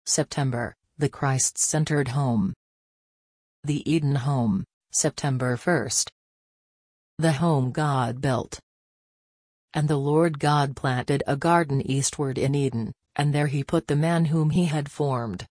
September, the Christ-centered home. The Eden home, September 1st. The home God built. And the Lord God planted a garden eastward in Eden, and there he put the man whom he had formed.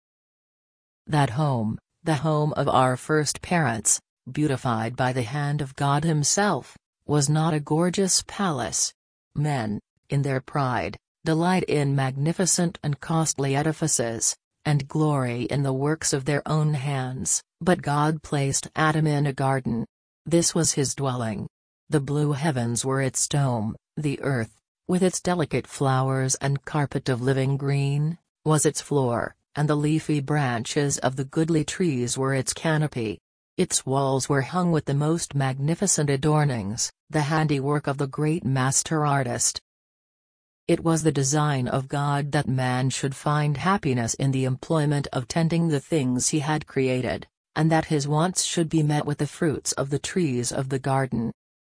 That home, the home of our first parents, beautified by the hand of God himself, was not a gorgeous palace. Men, in their pride, delight in magnificent and costly edifices, and glory in the works of their own hands, but God placed Adam in a garden. This was his dwelling. The blue heavens were its dome, the earth, with its delicate flowers and carpet of living green, was its floor, and the leafy branches of the goodly trees were its canopy. Its walls were hung with the most magnificent adornings, the handiwork of the great master artist. It was the design of God that man should find happiness in the employment of tending the things he had created, and that his wants should be met with the fruits of the trees of the garden.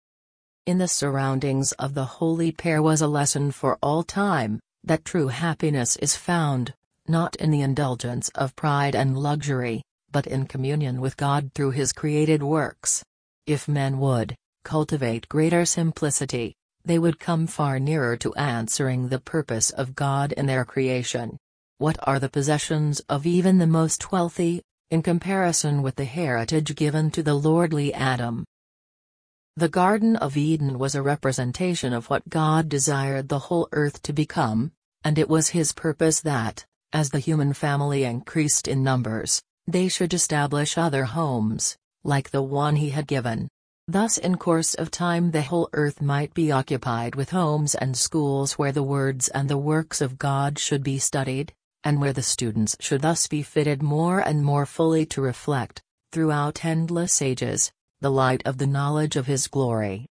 In the surroundings of the holy pair was a lesson for all time, that true happiness is found, not in the indulgence of pride and luxury, but in communion with God through his created works. If men would cultivate greater simplicity, they would come far nearer to answering the purpose of God in their creation. What are the possessions of even the most wealthy, in comparison with the heritage given to the lordly Adam? The Garden of Eden was a representation of what God desired the whole earth to become, and it was his purpose that, as the human family increased in numbers, they should establish other homes, like the one he had given. Thus in course of time the whole earth might be occupied with homes and schools where the words and the works of God should be studied, and where the students should thus be fitted more and more fully to reflect, throughout endless ages, the light of the knowledge of his glory.